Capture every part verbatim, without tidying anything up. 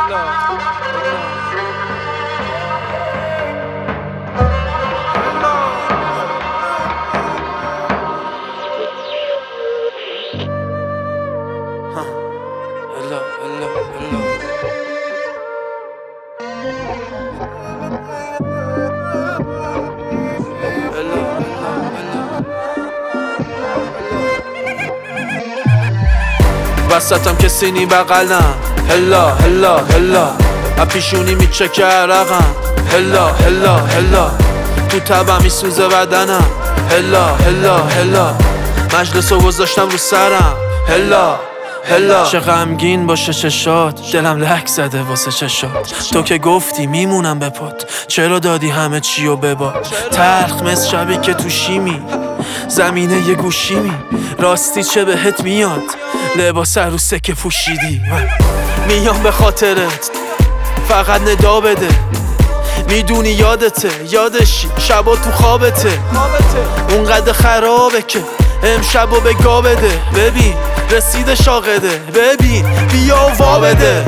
وسطم که سینی بغلم، هلا هلا هلا اپیشونی میچکه عرقم، هلا هلا هلا تو تبم میسوزه بدنم، هلا هلا هلا مجلسو گذاشتم رو سرم، هلا هلا چه غمگین باشه چشات، دلم لک زده واسه چشات. تو که گفتی میمونم به پات، چرا دادی همه چیو بباد؟ تلخ مثل شبی که تو شیمی زمینه یه گوشیمی، راستی چه بهت میاد لباس عروسه که پوشیدی؟ میام به خاطرت فقط ندا بده، میدونی یادته یادشی شبا تو خوابته، اونقدر خرابه که امشبو به گا بده. ببین رسیده شاقده، ببین بیا و وا بده.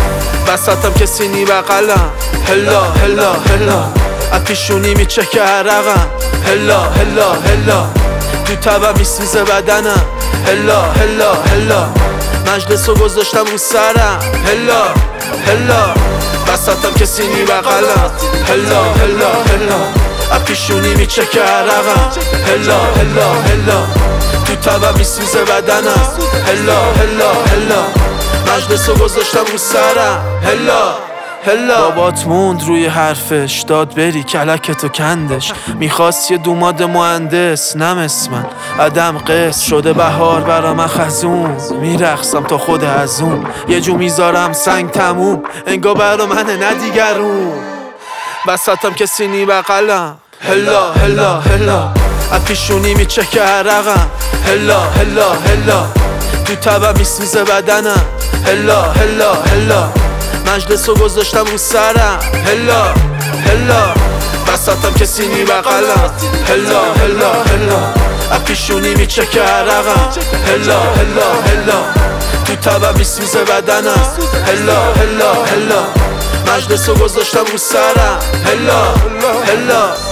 بساتم که سینی بغلم، هلا هلا هلا اپیشونی میچکه عرقم، هلا هلا هلا تو تبم میسوزه بدنم، هلا هلا هلا مجلسو گذاشتم رو سرم، هلا هلا بساتم که سینی بغلم، هلا هلا هلا اپیشونی میچکه عرقم، هلا هلا هلا تو تبم میسوزه بدنم، هلا هلا هلا مجلسو گذاشتم رو سرم، هلا هلا بابات موند روی حرفش، داد بری کلکتو کندش، میخواست یه دوماد مهندس نمس من عدم قص شده بهار برا من خزون، میرخصم تا خود ازون یه جو میذارم سنگ تموم انگا برا منه ندیگرون. بساتم که سینی بغلم، هلا هلا هلا اپیشونی میچکه عرقم، هلا هلا هلا تو تبم میسوزه بدنم، هلا هلا هلا مجلسو گذاشتم رو سرم، هلا هلا بساتم که سینی بغلم، هلا هلا هلا اپیشونی میچکه عرقم، هلا هلا هلا تو تبم میسوزه بدنم، هلا هلا هلا مجلسو گذاشتم رو سرم، هلا هلا